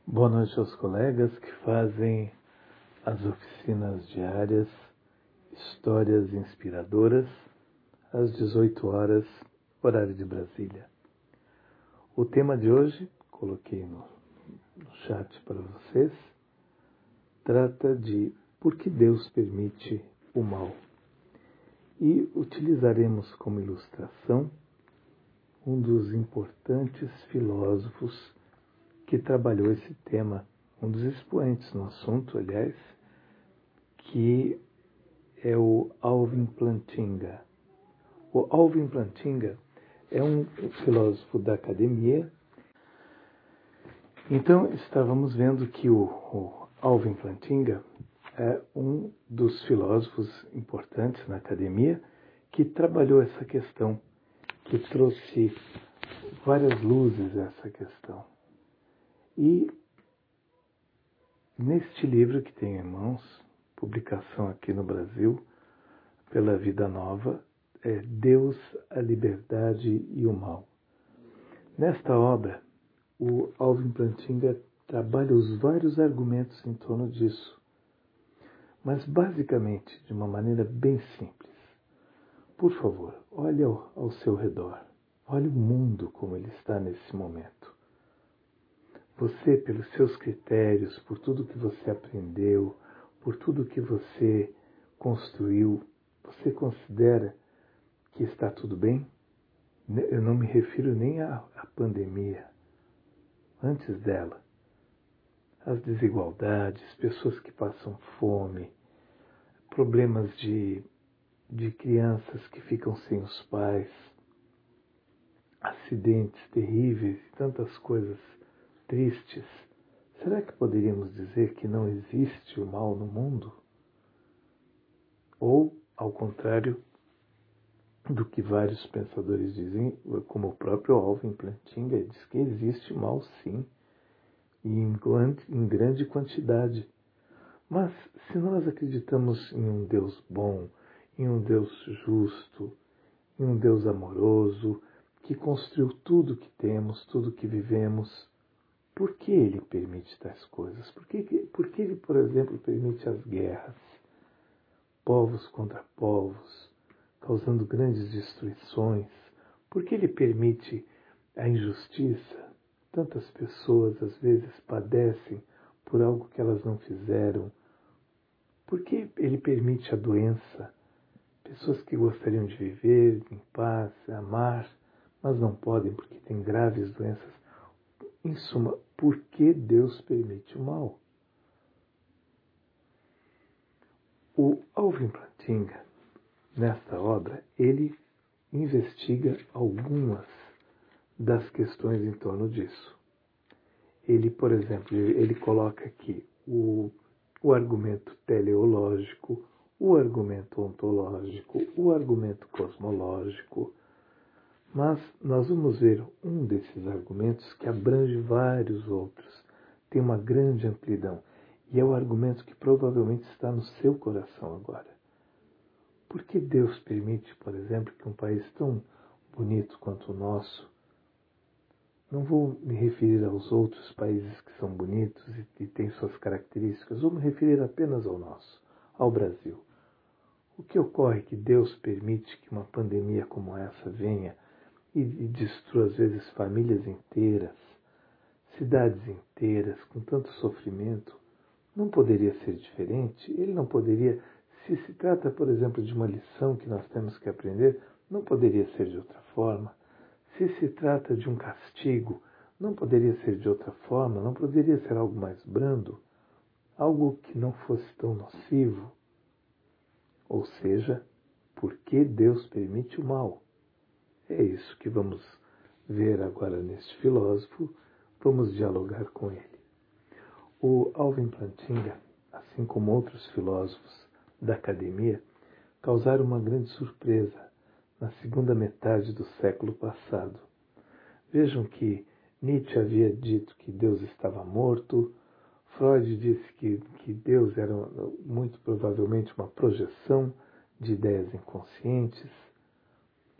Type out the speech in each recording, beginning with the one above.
Boa noite aos colegas que fazem as oficinas diárias, histórias inspiradoras, às 18 horas, horário de Brasília. O tema de hoje, coloquei no chat para vocês, trata de por que Deus permite o mal. E utilizaremos como ilustração um dos importantes filósofos que trabalhou esse tema, um dos expoentes no assunto, aliás, que é o Alvin Plantinga. O Alvin Plantinga é um filósofo da academia. Então, estávamos vendo que o Alvin Plantinga é um dos filósofos importantes na academia que trabalhou essa questão, que trouxe várias luzes a essa questão. E neste livro que tenho em mãos, publicação aqui no Brasil, pela Vida Nova, é Deus, a Liberdade e o Mal. Nesta obra, o Alvin Plantinga trabalha os vários argumentos em torno disso, mas basicamente de uma maneira bem simples. Por favor, olhe ao seu redor, olhe o mundo como ele está nesse momento. Você, pelos seus critérios, por tudo que você aprendeu, por tudo que você construiu, você considera que está tudo bem? Eu não me refiro nem à pandemia, antes dela. As desigualdades, pessoas que passam fome, problemas de crianças que ficam sem os pais, acidentes terríveis e tantas coisas tristes. Será que poderíamos dizer que não existe o mal no mundo? Ou, ao contrário do que vários pensadores dizem, como o próprio Alvin Plantinga, diz que existe mal sim, e em grande quantidade. Mas se nós acreditamos em um Deus bom, em um Deus justo, em um Deus amoroso, que construiu tudo que temos, tudo que vivemos, por que Ele permite tais coisas? Por que Ele, por exemplo, permite as guerras, povos contra povos, causando grandes destruições? Por que Ele permite a injustiça? Tantas pessoas às vezes padecem por algo que elas não fizeram. Por que Ele permite a doença? Pessoas que gostariam de viver em paz, amar, mas não podem porque têm graves doenças. Em suma, por que Deus permite o mal? O Alvin Plantinga, nesta obra, ele investiga algumas das questões em torno disso. Ele, por exemplo, ele coloca aqui o argumento teleológico, o argumento ontológico, o argumento cosmológico. Mas nós vamos ver um desses argumentos que abrange vários outros, tem uma grande amplidão, e é o argumento que provavelmente está no seu coração agora. Por que Deus permite, por exemplo, que um país tão bonito quanto o nosso, não vou me referir aos outros países que são bonitos e têm suas características, vou me referir apenas ao nosso, ao Brasil. O que ocorre é que Deus permite que uma pandemia como essa venha e destrua, às vezes, famílias inteiras, cidades inteiras, com tanto sofrimento? Não poderia ser diferente? Ele não poderia, se trata, por exemplo, de uma lição que nós temos que aprender, não poderia ser de outra forma? Se trata de um castigo, não poderia ser de outra forma? Não poderia ser algo mais brando? Algo que não fosse tão nocivo? Ou seja, por que Deus permite o mal? É isso que vamos ver agora neste filósofo, vamos dialogar com ele. O Alvin Plantinga, assim como outros filósofos da academia, causaram uma grande surpresa na segunda metade do século passado. Vejam que Nietzsche havia dito que Deus estava morto, Freud disse que Deus era muito provavelmente uma projeção de ideias inconscientes,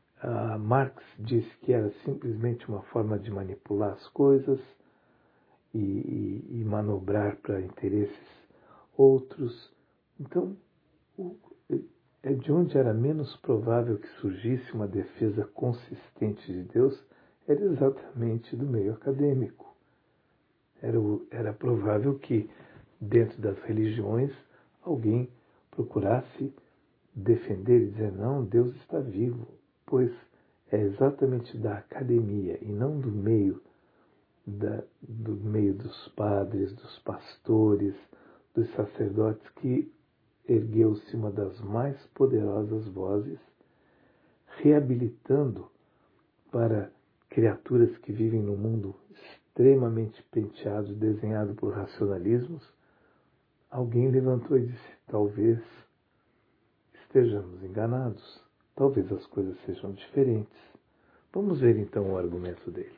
Marx disse que era simplesmente uma forma de manipular as coisas, e manobrar para interesses outros. Então, é de onde era menos provável que surgisse uma defesa consistente de Deus, era exatamente do meio acadêmico. Era provável que, dentro das religiões, alguém procurasse defender e dizer, não, Deus está vivo, pois é exatamente da academia e não do meio dos padres, dos pastores, dos sacerdotes, que ergueu-se uma das mais poderosas vozes, reabilitando para criaturas que vivem num mundo extremamente penteado, desenhado por racionalismos. Alguém levantou e disse, talvez estejamos enganados, talvez as coisas sejam diferentes. Vamos ver então o argumento dele.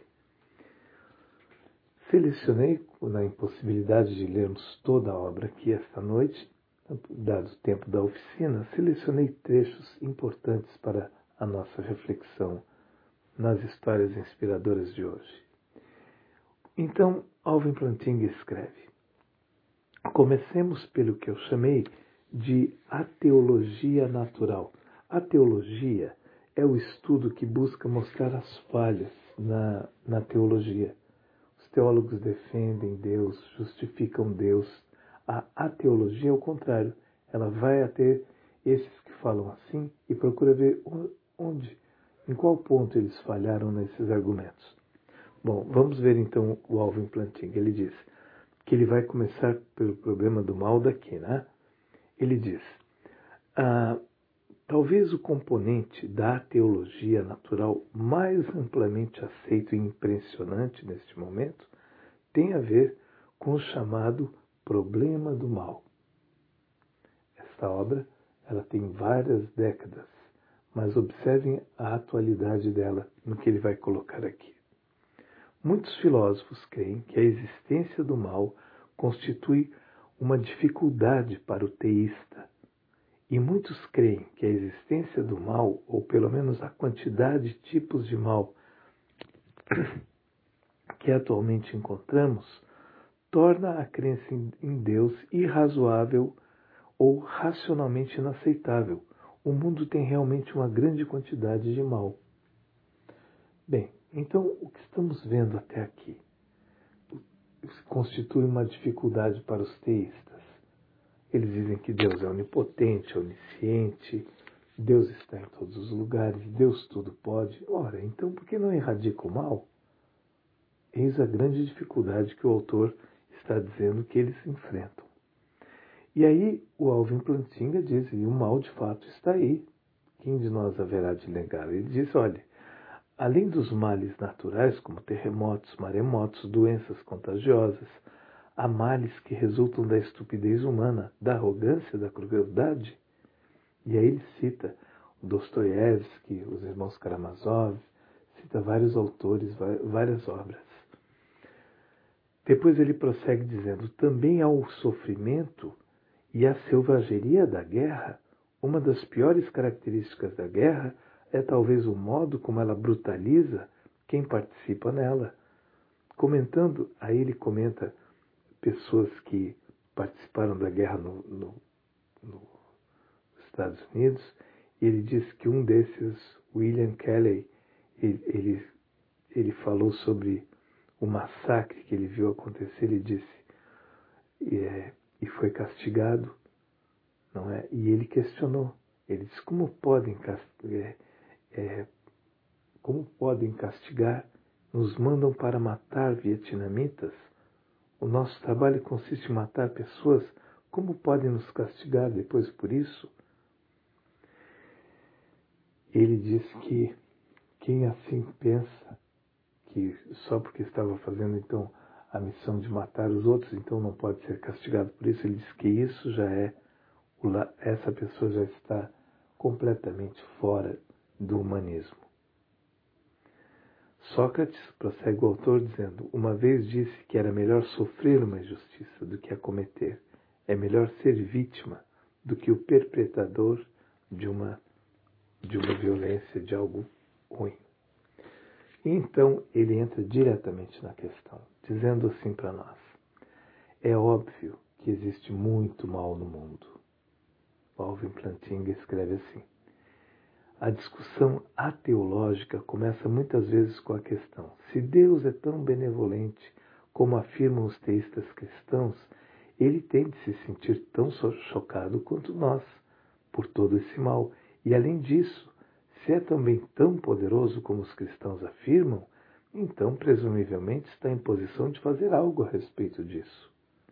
Selecionei, na impossibilidade de lermos toda a obra aqui esta noite, dado o tempo da oficina, selecionei trechos importantes para a nossa reflexão nas histórias inspiradoras de hoje. Então, Alvin Plantinga escreve: comecemos pelo que eu chamei de ateologia natural. A teologia é o estudo que busca mostrar as falhas na teologia. Os teólogos defendem Deus, justificam Deus. A ateologia é o contrário. Ela vai até esses que falam assim e procura ver em qual ponto eles falharam nesses argumentos. Bom, vamos ver então o Alvin Plantinga. Ele diz que ele vai começar pelo problema do mal daqui, né? Ele diz, talvez o componente da teologia natural mais amplamente aceito e impressionante neste momento tem a ver com o chamado problema do mal. Esta obra ela tem várias décadas, mas observem a atualidade dela no que ele vai colocar aqui. Muitos filósofos creem que a existência do mal constitui uma dificuldade para o teísta. E muitos creem que a existência do mal, ou pelo menos a quantidade de tipos de mal que atualmente encontramos, torna a crença em Deus irrazoável ou racionalmente inaceitável. O mundo tem realmente uma grande quantidade de mal. Bem, então o que estamos vendo até aqui constitui uma dificuldade para os teístas. Eles dizem que Deus é onipotente, onisciente, Deus está em todos os lugares, Deus tudo pode. Ora, então por que não erradica o mal? Eis a grande dificuldade que o autor está dizendo que eles enfrentam. E aí o Alvin Plantinga diz, e o mal de fato está aí. Quem de nós haverá de negar? Ele diz, olha, além dos males naturais, como terremotos, maremotos, doenças contagiosas, há males que resultam da estupidez humana, da arrogância, da crueldade. E aí ele cita Dostoiévski, os irmãos Karamazov, cita vários autores, várias obras. Depois ele prossegue dizendo, também há o sofrimento e a selvageria da guerra. Uma das piores características da guerra é talvez o modo como ela brutaliza quem participa nela. Comentando, aí ele comenta pessoas que participaram da guerra nos Estados Unidos, e ele diz que um desses, William Kelly, ele falou sobre o massacre que ele viu acontecer. Ele disse, e foi castigado, não é? E ele questionou, ele disse, como podem castigar? Nos mandam para matar vietnamitas? O nosso trabalho consiste em matar pessoas. Como podem nos castigar depois por isso? Ele diz que quem assim pensa, que só porque estava fazendo então a missão de matar os outros, então não pode ser castigado por isso, ele diz que isso já essa pessoa já está completamente fora do humanismo. Sócrates, prossegue o autor dizendo, uma vez disse que era melhor sofrer uma injustiça do que a cometer. É melhor ser vítima do que o perpetrador de uma violência, de algo ruim. E então ele entra diretamente na questão. dizendo assim para nós: é óbvio que existe muito mal no mundo. Alvin Plantinga escreve assim: a discussão ateológica começa muitas vezes com a questão: se Deus é tão benevolente como afirmam os teístas cristãos, ele tem de se sentir tão chocado quanto nós por todo esse mal. E além disso, se é também tão poderoso como os cristãos afirmam, então presumivelmente está em posição de fazer algo a respeito disso.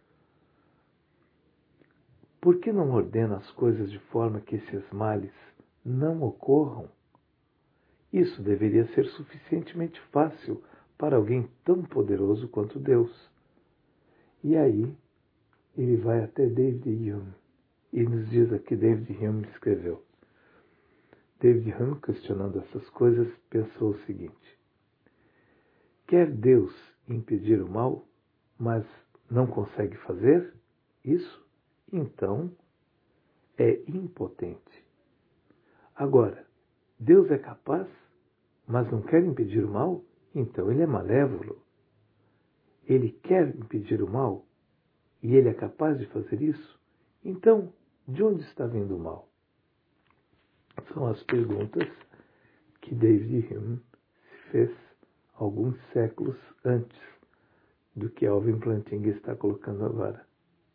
Por que não ordena as coisas de forma que esses males não ocorram? Isso deveria ser suficientemente fácil para alguém tão poderoso quanto Deus. E aí, ele vai até David Hume e nos diz aqui, David Hume escreveu. David Hume, questionando essas coisas, pensou o seguinte: quer Deus impedir o mal, mas não consegue fazer isso? Então, é impotente. Agora, Deus é capaz, mas não quer impedir o mal? Então ele é malévolo. Ele quer impedir o mal? E ele é capaz de fazer isso? Então, de onde está vindo o mal? São as perguntas que David Hume se fez alguns séculos antes do que Alvin Plantinga está colocando agora.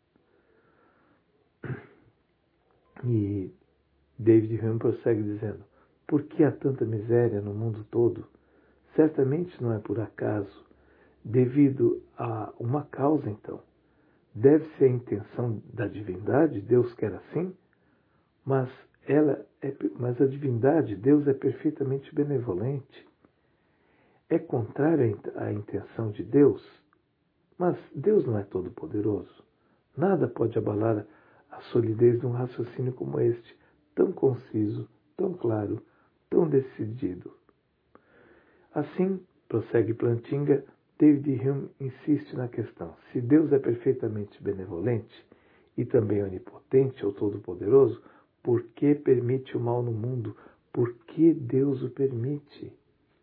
E David Hume prossegue dizendo: por que há tanta miséria no mundo todo? Certamente não é por acaso, devido a uma causa, então. Deve ser a intenção da divindade, Deus quer assim, mas a divindade, Deus é perfeitamente benevolente. É contrário à intenção de Deus, mas Deus não é todo-poderoso. Nada pode abalar a solidez de um raciocínio como este, tão conciso, tão claro, tão decidido. Assim, prossegue Plantinga, David Hume insiste na questão: se Deus é perfeitamente benevolente e também onipotente ou todo-poderoso, por que permite o mal no mundo? Por que Deus o permite?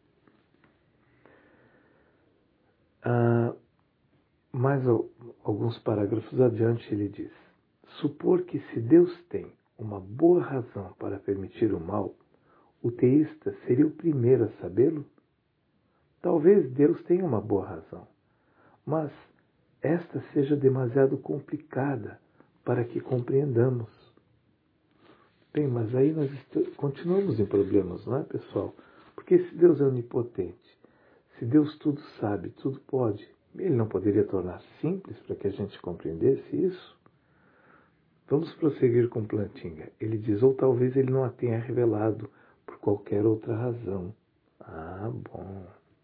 Mais alguns parágrafos adiante ele diz: supor que se Deus tem uma boa razão para permitir o mal, o teísta seria o primeiro a sabê-lo? Talvez Deus tenha uma boa razão, mas esta seja demasiado complicada para que compreendamos. Bem, mas aí nós continuamos em problemas, não é, pessoal? Porque se Deus é onipotente, se Deus tudo sabe, tudo pode, ele não poderia tornar simples para que a gente compreendesse isso? Vamos prosseguir com Plantinga. Ele diz: ou talvez ele não a tenha revelado por qualquer outra razão. Ah, bom.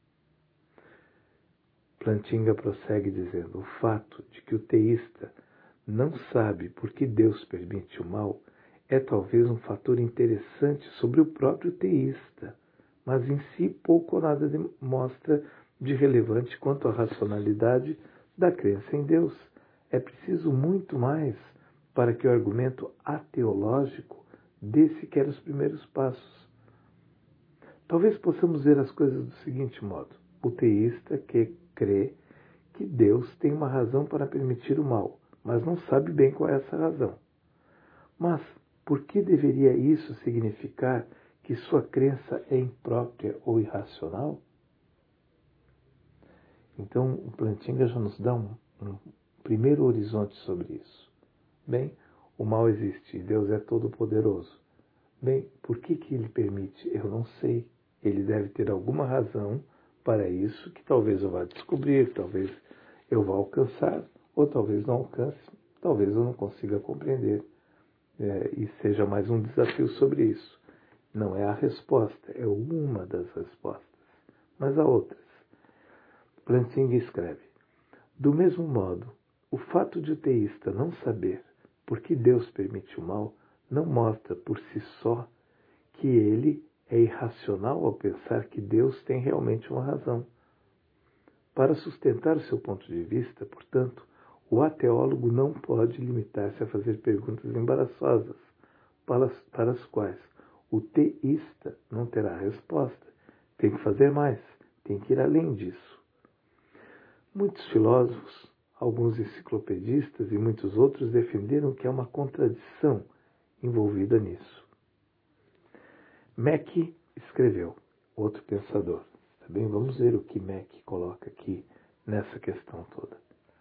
Plantinga prossegue dizendo: o fato de que o teísta não sabe por que Deus permite o mal é talvez um fator interessante sobre o próprio teísta, mas em si pouco ou nada mostra de relevante quanto à racionalidade da crença em Deus. É preciso muito mais para que o argumento ateológico dê sequer os primeiros passos. Talvez possamos ver as coisas do seguinte modo: o teísta que crê que Deus tem uma razão para permitir o mal, mas não sabe bem qual é essa razão. Mas por que deveria isso significar que sua crença é imprópria ou irracional? Então, o Plantinga já nos dá um primeiro horizonte sobre isso. Bem, o mal existe e Deus é todo-poderoso. Bem, por que ele permite? Eu não sei. Ele deve ter alguma razão para isso que talvez eu vá descobrir, talvez eu vá alcançar, ou talvez não alcance, talvez eu não consiga compreender. E seja mais um desafio sobre isso. Não é a resposta, é uma das respostas, mas há outras. Plantinga escreve: do mesmo modo, o fato de o teísta não saber por que Deus permite o mal não mostra por si só que ele é irracional ao pensar que Deus tem realmente uma razão. Para sustentar o seu ponto de vista, portanto, o ateólogo não pode limitar-se a fazer perguntas embaraçosas, para as quais o teísta não terá resposta. Tem que fazer mais, tem que ir além disso. Muitos filósofos, alguns enciclopedistas e muitos outros defenderam que há uma contradição envolvida nisso. Mack escreveu, outro pensador. Tá bem? Vamos ver o que Mack coloca aqui nessa questão toda.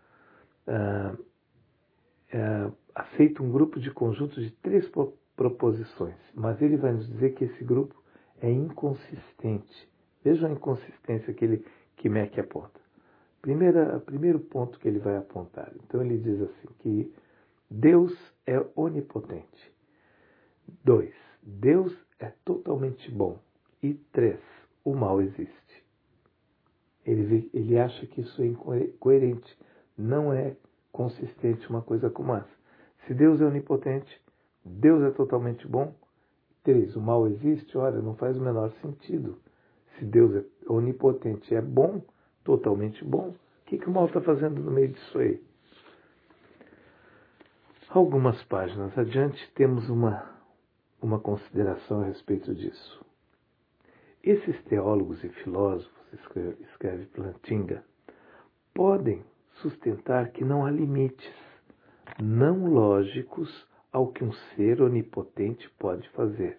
Aceita um grupo de conjuntos de 3 proposições, mas ele vai nos dizer que esse grupo é inconsistente. Vejam a inconsistência que Mack aponta. Primeiro ponto que ele vai apontar. Então ele diz assim, que Deus é onipotente. 2. Deus é totalmente bom. E 3. O mal existe. Ele acha que isso é incoerente. Não é consistente uma coisa como essa. Se Deus é onipotente, Deus é totalmente bom. 3. O mal existe? Olha, não faz o menor sentido. Se Deus é onipotente e é bom, totalmente bom, o que o mal está fazendo no meio disso aí? Algumas páginas adiante temos uma consideração a respeito disso. Esses teólogos e filósofos, escreve Plantinga, podem sustentar que não há limites não lógicos ao que um ser onipotente pode fazer.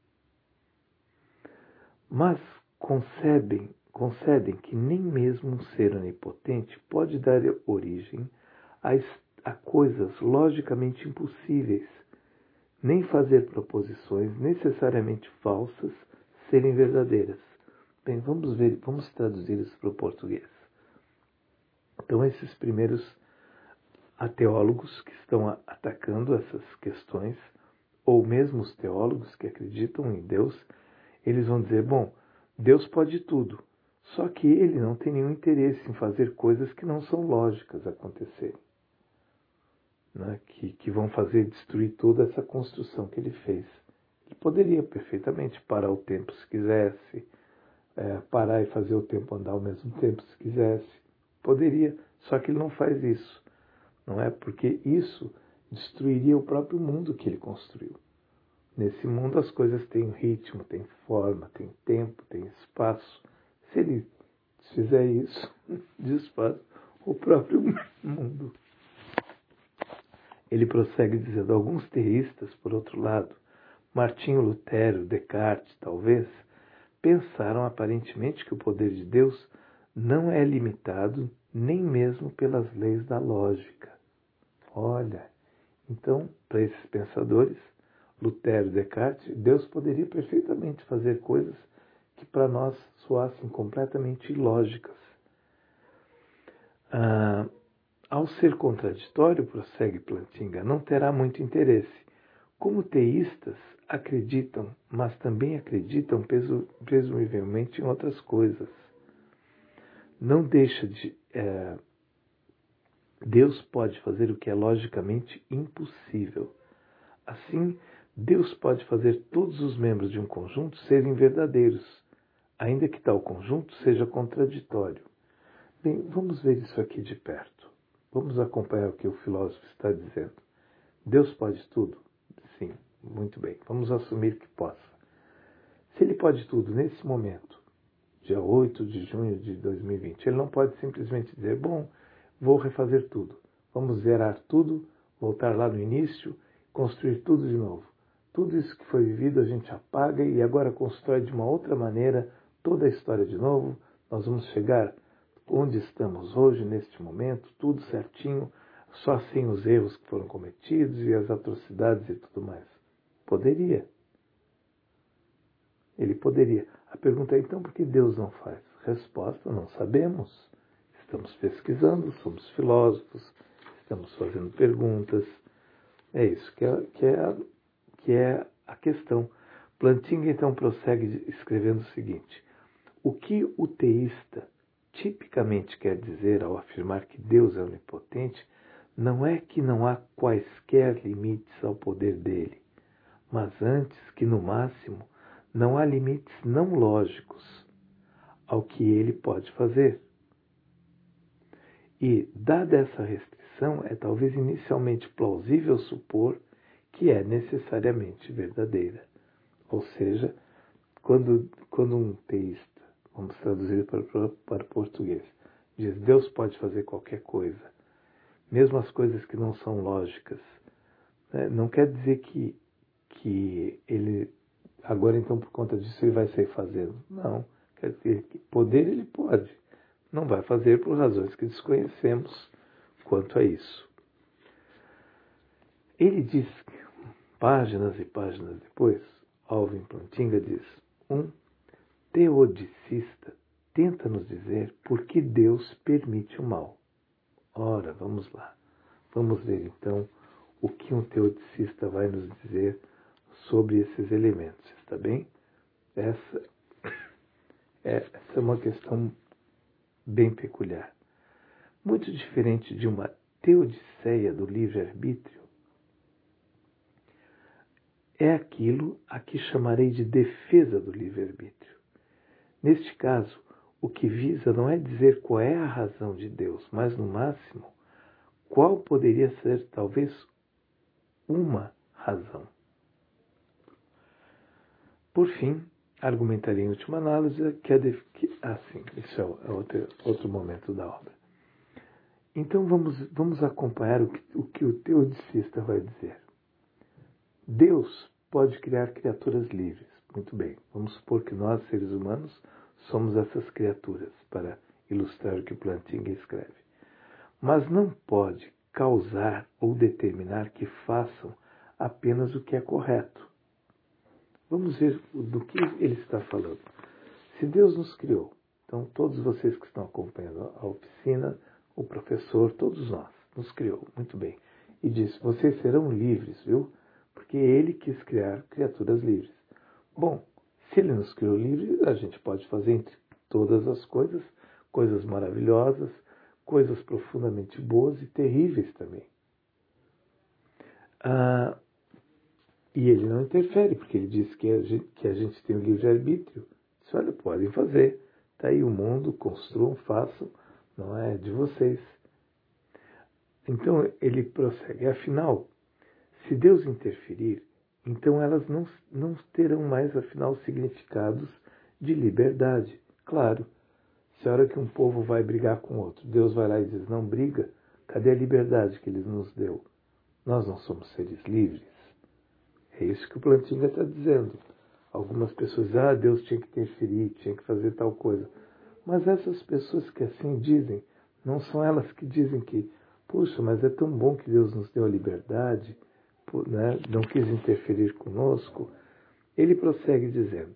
Mas concedem que nem mesmo um ser onipotente pode dar origem a coisas logicamente impossíveis, nem fazer proposições necessariamente falsas serem verdadeiras. Bem, vamos traduzir isso para o português. Então, esses primeiros teólogos que estão atacando essas questões, ou mesmo os teólogos que acreditam em Deus, eles vão dizer, bom, Deus pode tudo, só que ele não tem nenhum interesse em fazer coisas que não são lógicas acontecerem, né? que vão fazer destruir toda essa construção que ele fez. Ele poderia perfeitamente parar o tempo se quisesse, parar e fazer o tempo andar ao mesmo tempo se quisesse. Poderia, só que ele não faz isso. Não é? Porque isso destruiria o próprio mundo que ele construiu. Nesse mundo as coisas têm ritmo, têm forma, têm tempo, têm espaço. Se ele fizer isso, desfaz o próprio mundo. Ele prossegue dizendo, alguns teístas, por outro lado, Martinho Lutero, Descartes, talvez, pensaram aparentemente que o poder de Deus não é limitado nem mesmo pelas leis da lógica. Olha, então, para esses pensadores, Lutero e Descartes, Deus poderia perfeitamente fazer coisas que para nós soassem completamente ilógicas. Ao ser contraditório, prossegue Plantinga, não terá muito interesse. Como teístas, acreditam, mas também acreditam presumivelmente em outras coisas. Não deixa de... Deus pode fazer o que é logicamente impossível. Assim, Deus pode fazer todos os membros de um conjunto serem verdadeiros, ainda que tal conjunto seja contraditório. Bem, vamos ver isso aqui de perto. Vamos acompanhar o que o filósofo está dizendo. Deus pode tudo? Sim, muito bem. Vamos assumir que possa. Se ele pode tudo nesse momento, dia 8 de junho de 2020, ele não pode simplesmente dizer, bom, vou refazer tudo. Vamos zerar tudo, voltar lá no início, construir tudo de novo. Tudo isso que foi vivido a gente apaga e agora constrói de uma outra maneira toda a história de novo. Nós vamos chegar onde estamos hoje, neste momento, tudo certinho, só sem os erros que foram cometidos e as atrocidades e tudo mais. Poderia. Ele poderia. A pergunta é, então, por que Deus não faz? Resposta, não sabemos. Estamos pesquisando, somos filósofos, estamos fazendo perguntas. É isso que é a questão. Plantinga, então, prossegue escrevendo o seguinte. O que o teísta tipicamente quer dizer ao afirmar que Deus é onipotente não é que não há quaisquer limites ao poder dele, mas antes que, no máximo, não há limites não lógicos ao que ele pode fazer. E, dada essa restrição, é talvez inicialmente plausível supor que é necessariamente verdadeira. Ou seja, quando um teísta, vamos traduzir para o português, diz: Deus pode fazer qualquer coisa, mesmo as coisas que não são lógicas. Não quer dizer que ele, agora então por conta disso, ele vai sair fazendo. Não, quer dizer que poder ele pode. Não vai fazer por razões que desconhecemos quanto a isso. Ele diz, páginas e páginas depois, Alvin Plantinga diz: um teodicista tenta nos dizer por que Deus permite o mal. Ora, vamos lá. Vamos ver então o que um teodicista vai nos dizer sobre esses elementos, está bem? Essa é uma questão bem peculiar. Muito diferente de uma teodiceia do livre-arbítrio, é aquilo a que chamarei de defesa do livre-arbítrio. Neste caso, o que visa não é dizer qual é a razão de Deus, mas, no máximo, qual poderia ser, talvez, uma razão. Por fim, argumentaria em última análise isso é outro momento da obra. Então vamos acompanhar o que o teodicista vai dizer. Deus pode criar criaturas livres. Muito bem, vamos supor que nós, seres humanos, somos essas criaturas, para ilustrar o que Plantinga escreve. Mas não pode causar ou determinar que façam apenas o que é correto. Vamos ver do que ele está falando. Se Deus nos criou, então todos vocês que estão acompanhando a oficina, o professor, todos nós, nos criou, muito bem. E disse: vocês serão livres, viu? Porque ele quis criar criaturas livres. Bom, se ele nos criou livres, a gente pode fazer entre todas as coisas, coisas maravilhosas, coisas profundamente boas e terríveis também. E ele não interfere, porque ele diz que a gente tem o livre-arbítrio. Diz: olha, podem fazer. Está aí o mundo, construam, façam, não é de vocês. Então ele prossegue: afinal, se Deus interferir, então elas não terão mais, afinal, significados de liberdade. Claro, se a hora que um povo vai brigar com outro, Deus vai lá e diz: não briga, cadê a liberdade que ele nos deu? Nós não somos seres livres. É isso que o Plantinga está dizendo. Algumas pessoas dizem: Deus tinha que interferir, tinha que fazer tal coisa. Mas essas pessoas que assim dizem, não são elas que dizem que, puxa, mas é tão bom que Deus nos deu a liberdade, né? Não quis interferir conosco. Ele prossegue dizendo: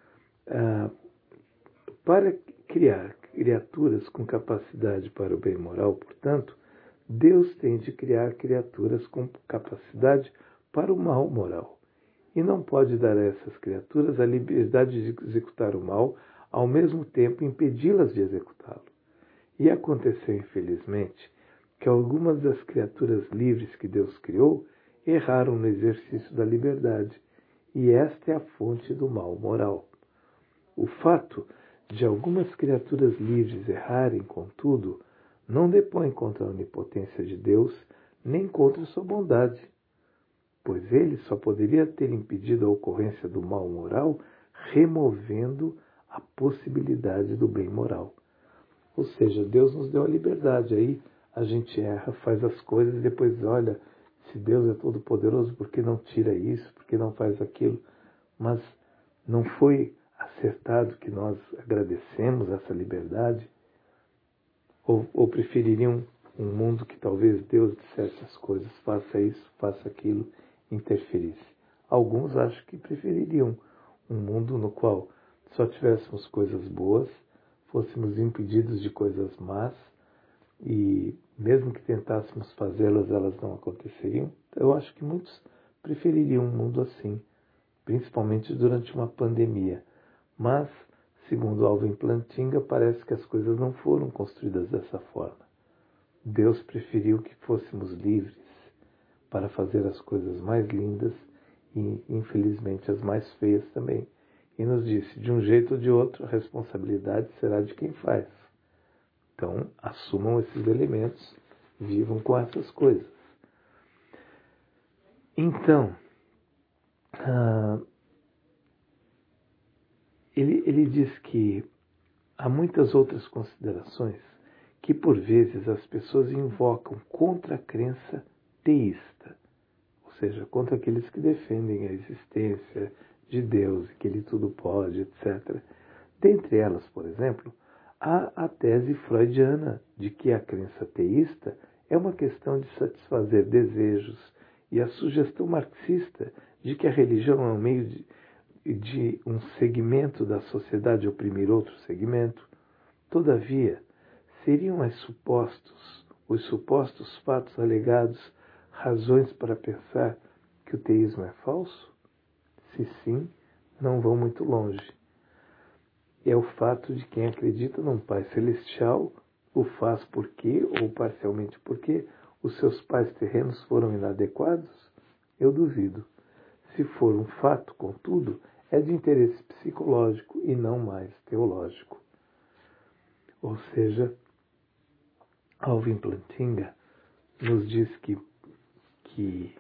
para criar criaturas com capacidade para o bem moral, portanto, Deus tem de criar criaturas com capacidade para o mal moral. E não pode dar a essas criaturas a liberdade de executar o mal, ao mesmo tempo impedi-las de executá-lo. E aconteceu, infelizmente, que algumas das criaturas livres que Deus criou erraram no exercício da liberdade, e esta é a fonte do mal moral. O fato de algumas criaturas livres errarem, contudo, não depõe contra a onipotência de Deus, nem contra sua bondade, pois ele só poderia ter impedido a ocorrência do mal moral removendo a possibilidade do bem moral. Ou seja, Deus nos deu a liberdade. Aí a gente erra, faz as coisas e depois olha: se Deus é todo poderoso, por que não tira isso? Por que não faz aquilo? Mas não foi acertado que nós agradecemos essa liberdade? Ou prefeririam um mundo que talvez Deus dissesse as coisas: faça isso, faça aquilo, interferisse? Alguns acham que prefeririam um mundo no qual só tivéssemos coisas boas, fôssemos impedidos de coisas más, e mesmo que tentássemos fazê-las, elas não aconteceriam. Eu acho que muitos prefeririam um mundo assim, principalmente durante uma pandemia. Mas, segundo Alvin Plantinga, parece que as coisas não foram construídas dessa forma. Deus preferiu que fôssemos livres para fazer as coisas mais lindas e, infelizmente, as mais feias também. E nos disse: de um jeito ou de outro, a responsabilidade será de quem faz. Então, assumam esses elementos, vivam com essas coisas. Então, ele diz que há muitas outras considerações que por vezes as pessoas invocam contra a crença teísta, ou seja, contra aqueles que defendem a existência de Deus e que Ele tudo pode, etc. Dentre elas, por exemplo, há a tese freudiana de que a crença teísta é uma questão de satisfazer desejos e a sugestão marxista de que a religião é um meio de um segmento da sociedade oprimir outro segmento. Todavia, seriam os supostos fatos alegados razões para pensar que o teísmo é falso? Se sim, não vão muito longe. É o fato de quem acredita num Pai Celestial o faz porque, ou parcialmente porque, os seus pais terrenos foram inadequados? Eu duvido. Se for um fato, contudo, é de interesse psicológico e não mais teológico. Ou seja, Alvin Plantinga nos diz que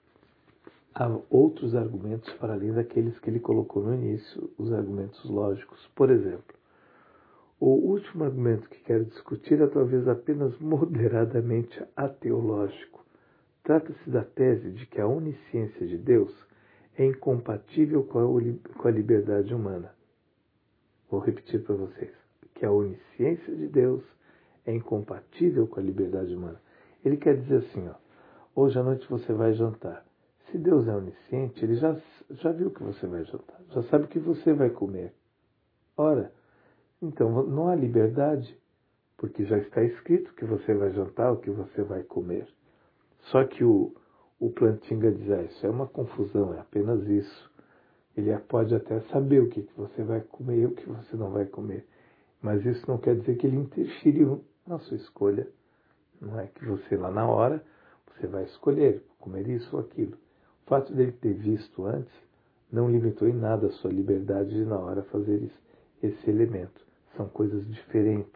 há outros argumentos para além daqueles que ele colocou no início, os argumentos lógicos. Por exemplo, o último argumento que quero discutir é talvez apenas moderadamente ateológico. Trata-se da tese de que a onisciência de Deus é incompatível com a liberdade humana. Vou repetir para vocês. Que a onisciência de Deus é incompatível com a liberdade humana. Ele quer dizer assim, hoje à noite você vai jantar. Se Deus é onisciente, Ele já viu que você vai jantar, já sabe o que você vai comer. Ora, então não há liberdade, porque já está escrito que você vai jantar, o que você vai comer. Só que o Plantinga diz, isso é uma confusão, é apenas isso. Ele pode até saber o que você vai comer e o que você não vai comer. Mas isso não quer dizer que ele interferiu na sua escolha. Não é que você lá na hora, você vai escolher comer isso ou aquilo. O fato dele ter visto antes não limitou em nada a sua liberdade de na hora fazer esse elemento. São coisas diferentes.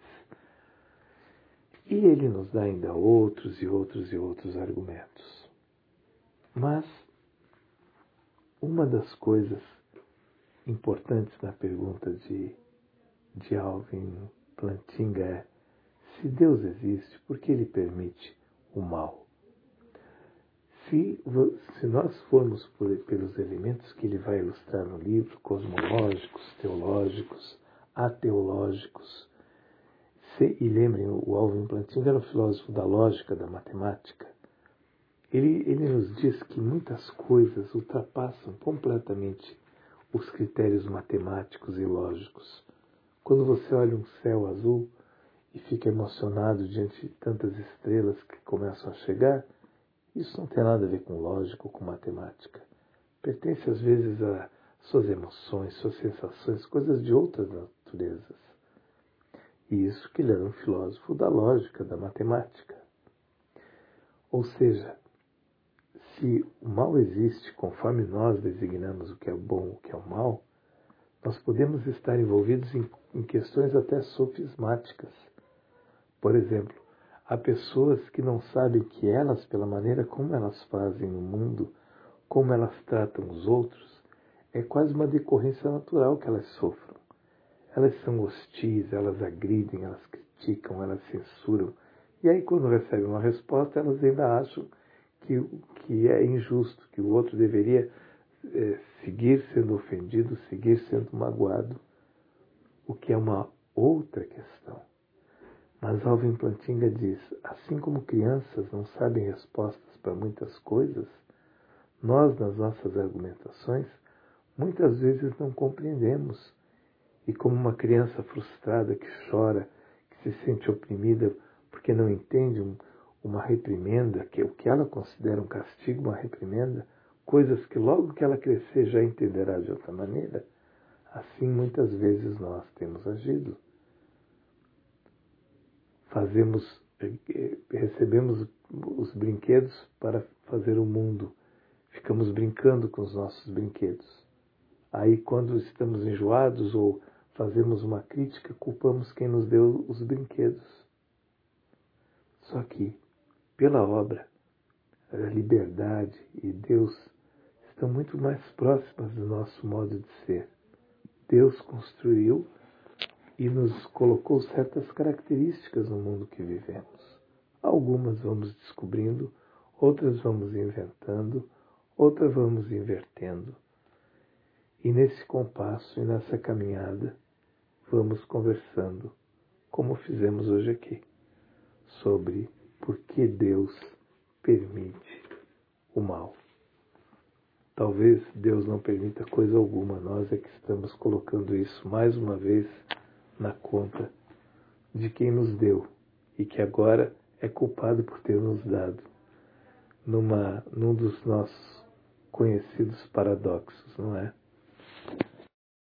E ele nos dá ainda outros e outros e outros argumentos. Mas uma das coisas importantes na pergunta de Alvin Plantinga é: se Deus existe, por que Ele permite o mal? Se nós formos pelos elementos que ele vai ilustrar no livro, cosmológicos, teológicos, ateológicos, e lembrem, o Alvin Plantinga era um filósofo da lógica, da matemática. Ele nos diz que muitas coisas ultrapassam completamente os critérios matemáticos e lógicos. Quando você olha um céu azul e fica emocionado diante de tantas estrelas que começam a chegar, isso não tem nada a ver com lógica ou com matemática. Pertence às vezes a suas emoções, suas sensações, coisas de outras naturezas. E isso que ele era um filósofo da lógica, da matemática. Ou seja, se o mal existe conforme nós designamos o que é bom e o que é o mal, nós podemos estar envolvidos em questões até sofismáticas. Por exemplo, há pessoas que não sabem que elas, pela maneira como elas fazem no mundo, como elas tratam os outros, é quase uma decorrência natural que elas sofram. Elas são hostis, elas agridem, elas criticam, elas censuram. E aí, quando recebem uma resposta, elas ainda acham que é injusto, que o outro deveria seguir sendo ofendido, seguir sendo magoado, o que é uma outra questão. Mas Alvin Plantinga diz, assim como crianças não sabem respostas para muitas coisas, nós, nas nossas argumentações, muitas vezes não compreendemos. E como uma criança frustrada que chora, que se sente oprimida porque não entende uma reprimenda, que é o que ela considera um castigo, uma reprimenda, coisas que logo que ela crescer já entenderá de outra maneira, assim muitas vezes nós temos agido. Recebemos os brinquedos para fazer o mundo. Ficamos brincando com os nossos brinquedos. Aí, quando estamos enjoados ou fazemos uma crítica, culpamos quem nos deu os brinquedos. Só que, pela obra, a liberdade e Deus estão muito mais próximas do nosso modo de ser. Deus construiu e nos colocou certas características no mundo que vivemos. Algumas vamos descobrindo, outras vamos inventando, outras vamos invertendo. E nesse compasso e nessa caminhada, vamos conversando, como fizemos hoje aqui, sobre por que Deus permite o mal. Talvez Deus não permita coisa alguma, nós é que estamos colocando isso mais uma vez na conta de quem nos deu e que agora é culpado por ter nos dado num dos nossos conhecidos paradoxos, não é?